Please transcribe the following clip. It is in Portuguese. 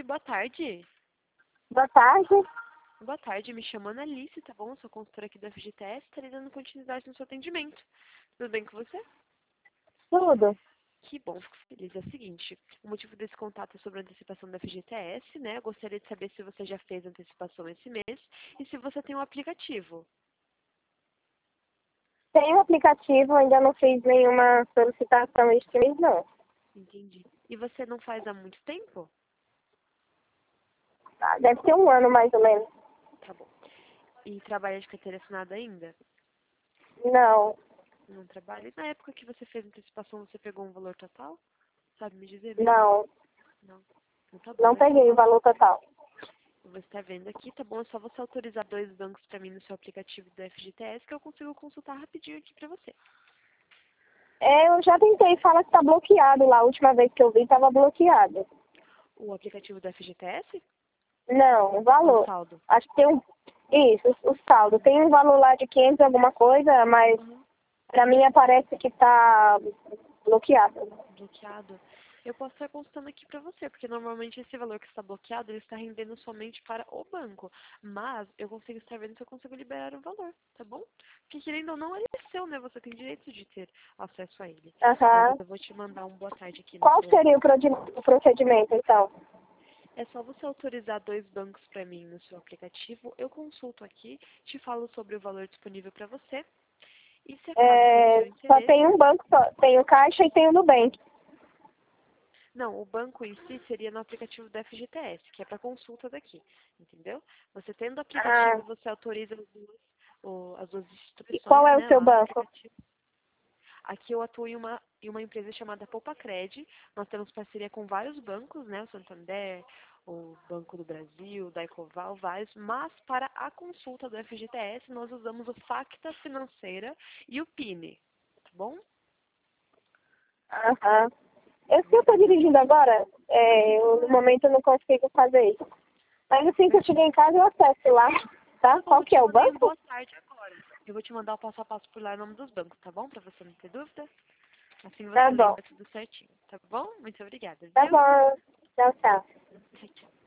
Oi, boa tarde. Boa tarde. Boa tarde, me chamo Analice, tá bom? Eu sou consultora aqui da FGTS, estarei dando continuidade no seu atendimento. Tudo bem com você? Tudo. Que bom, fico feliz. É o seguinte, o motivo desse contato é sobre a antecipação da FGTS, né? Eu gostaria de saber se você já fez a antecipação esse mês e se você tem um aplicativo. Tem um aplicativo, ainda não fiz nenhuma solicitação este mês, não. Entendi. E você não faz há muito tempo? Deve ter um ano, mais ou menos. Tá bom. E trabalha de carteira assinada ainda? Não, Não trabalha? E na época que você fez a antecipação, você pegou um valor total? Sabe me dizer mesmo? não. Não. Então tá bom. Não peguei o valor total. Você está vendo aqui, tá bom? É só você autorizar 2 bancos para mim no seu aplicativo do FGTS que eu consigo consultar rapidinho aqui para você. Eu já tentei, fala que tá bloqueado lá. A última vez que eu vi, tava bloqueado. O aplicativo do FGTS? Não, o Ou o valor. saldo? Acho que tem um... Isso, o saldo. Tem um valor lá de 500 alguma coisa, mas Uhum. pra mim aparece que tá bloqueado. Bloqueado. Eu posso estar consultando aqui para você, porque normalmente esse valor que está bloqueado, ele está rendendo somente para o banco. Mas eu consigo estar vendo se eu consigo liberar o valor, tá bom? Porque querendo ou não, ele é seu, né? Você tem direito de ter acesso a ele. Mas Aham. eu vou te mandar um boa tarde aqui no Qual seu. seria o procedimento, então? É só você autorizar 2 bancos para mim no seu aplicativo. Eu consulto aqui, te falo sobre o valor disponível para você. E se é caso for do seu Só interesse, tem um banco, só. Tem o Caixa e tem o Nubank. não, o banco em si seria no aplicativo da FGTS, que é para consulta daqui, entendeu? Você tendo o Ah, aplicativo, você autoriza as duas e qual instituições, é o né, seu lá no banco? aplicativo. Aqui eu atuo em uma empresa chamada Poupacred. Nós temos parceria com vários bancos, né? O Santander, o Banco do Brasil, o Daicoval, vários. Mas para a consulta do FGTS, nós usamos o Facta Financeira e o Pine, tá bom? Aham. Eu sim, estou dirigindo agora. Ah, sem No problema. momento eu não consigo fazer isso. Mas assim que eu chegar Certinho. em casa, eu acesso lá. Tá? Tá bom, Qual eu que te é o mandei um banco? boa tarde agora. Eu vou te mandar o passo a passo por lá em nome dos bancos, tá bom? Pra você não ter dúvida. Assim Tá você bom. lembra tudo certinho, tá bom? Muito obrigada, Tá viu? bom. Tchau, tchau. Tchau, tchau.